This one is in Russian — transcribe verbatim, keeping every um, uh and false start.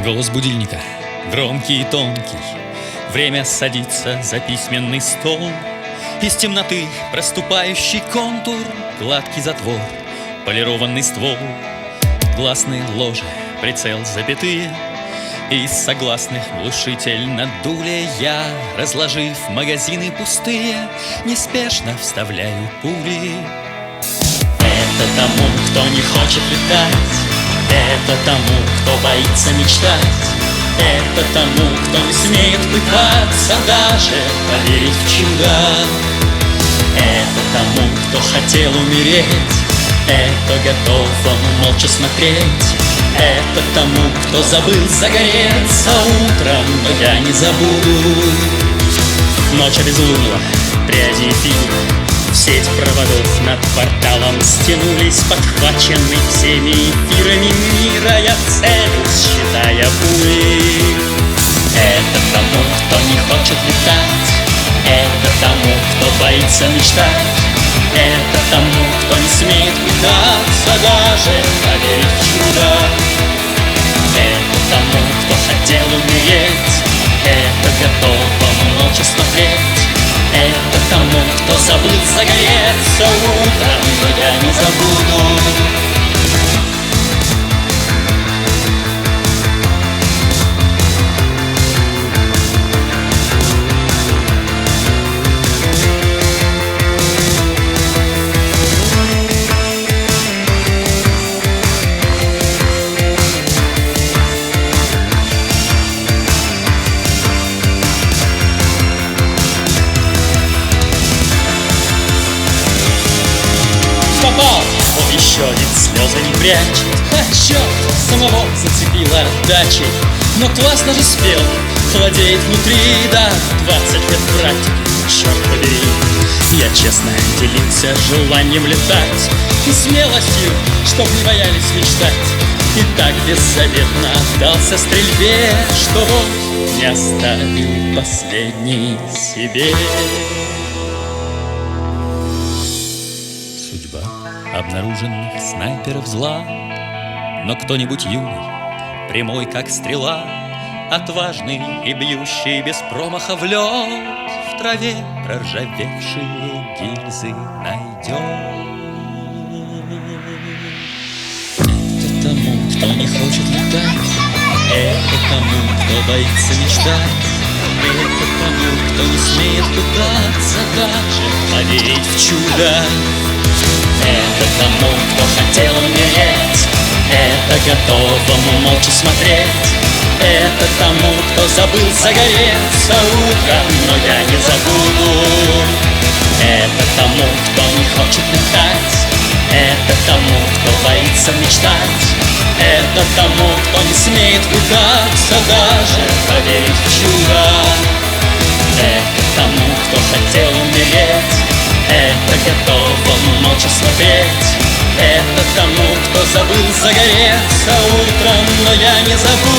Голос будильника, громкий и тонкий. Время садиться за письменный стол. Из темноты проступающий контур, гладкий затвор, полированный ствол. Гласные ложи, прицел запятые, из согласных глушитель на дуле. Я, разложив магазины пустые, неспешно вставляю пули. Это тому, кто не хочет летать, это тому, кто боится мечтать, это тому, кто не смеет пытаться даже поверить в чудо. Это тому, кто хотел умереть, это готов молча смотреть, это тому, кто забыл загореться утром, но я не забуду. Ночь обезлунила, пряди эфира, в сеть проводов над порталом стянулись, подхвачены всеми эфирами мира. Я целюсь, считая пули. Это тому, кто не хочет летать, это тому, кто боится мечтать, это тому, кто не смеет пытаться даже поверить в чудо. Это тому, кто хотел умереть, это готов молча смотреть, это тому, кто забыл загореться утром, но я не забуду. Попал, он еще ведь слезы не прячет. А черт, самого зацепила отдачей. Но классно же спел, холодеет внутри. Да, двадцать лет практики, черт побери. Я честно делился желанием летать и смелостью, чтоб не боялись мечтать. И так беззаветно отдался стрельбе, что вот не оставил последний себе. Судьба обнаруженных снайперов зла, но кто-нибудь юный, прямой как стрела, отважный и бьющий без промаха в лед, в траве проржавевшие гильзы найдет. Это тому, кто не хочет летать, это тому, кто боится мечтать, это тому, кто не смеет пытаться даже поверить в чудо. Это тому, кто хотел умереть, это готовому молча смотреть, это тому, кто забыл загореться утром, но я не забуду. Это тому, кто не хочет летать, это тому, кто боится мечтать, это тому, кто не смеет пытаться даже поверить в чудо. Это тому, кто хотел умереть, это готовому молча смотреть, это тому, кто забыл загореться утром, но я не забуду.